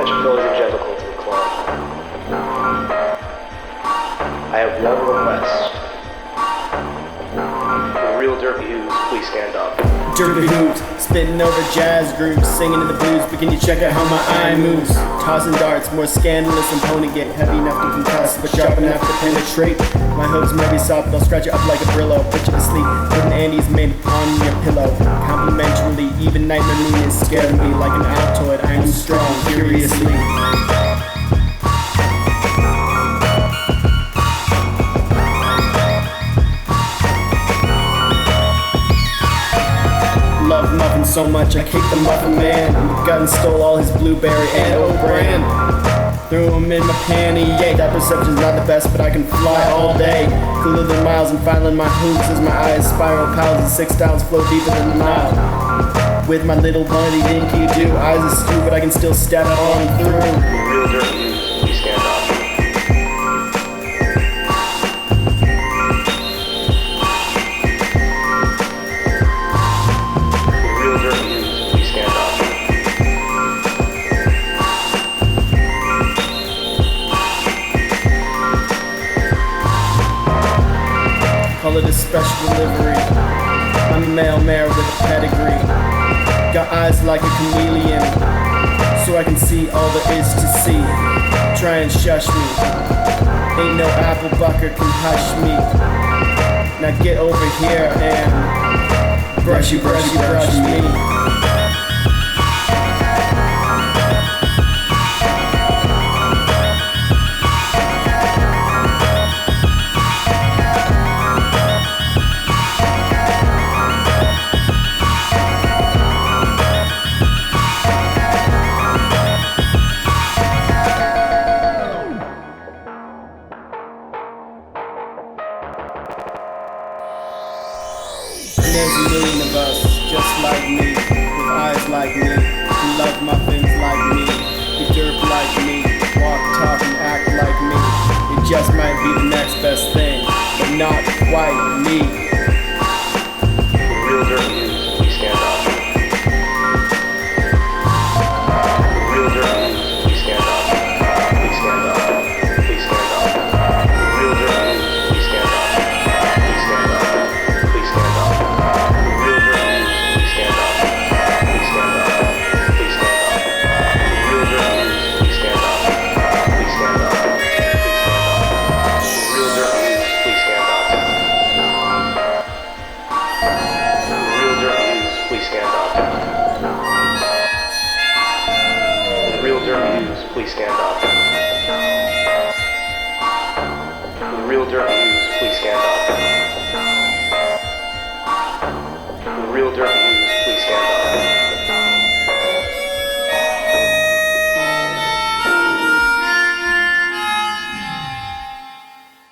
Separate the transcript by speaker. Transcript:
Speaker 1: attention, fellows and gentlemen, to the club. I have one request. The real Derpy Hughes, please stand up.
Speaker 2: Derpy Hughes, spitting over jazz grooves, singing in the blues, but can you check out how my eye moves? Tossing darts, more scandalous than pony get, heavy enough to concuss, but sharp enough to penetrate. My hooves might be soft, but I'll scratch it up like a Brillo, put you to sleep, putting Andy's made on your pillow. Complimentarily, even Nightmare Moon is scared of me like an Altoid. I am strong, furiously. Love muffin so much, I kicked the muffin man. Got and stole all his blueberry and oat bran. Threw him in my panty, yeah. That perception's not the best, but I can fly all day. Cooler than miles and filing my hoops as my eyes spiral. Pals and 6 downs flow deeper than the Nile. With my little buddy, think you do. Eyes askew, but I can still step on through.
Speaker 1: Real Derpy Hughes, please stand up.
Speaker 2: Call it a special delivery. I'm a male mare with a pedigree. Got eyes like a chameleon, so I can see all there is to see. Try and shush me. Ain't no apple bucker can hush me. Now get over here and brush me. There's a million of us, just like me, with eyes like me, who love muffins like me, who derp like me, walk, talk, and act like me. It just might be the next best thing, but not quite me.
Speaker 1: The real Derpy Hughes, please stand up. The real Derpy Hughes, please stand up. Please stand up. Please stand up. The real Derpy Hughes, please stand up. Please stand up. Please stand up. Real Derpy Hughes, please stand up. The real Derpy Hughes, please stand up. The real Derpy Hughes, please stand up. The real Derpy Hughes.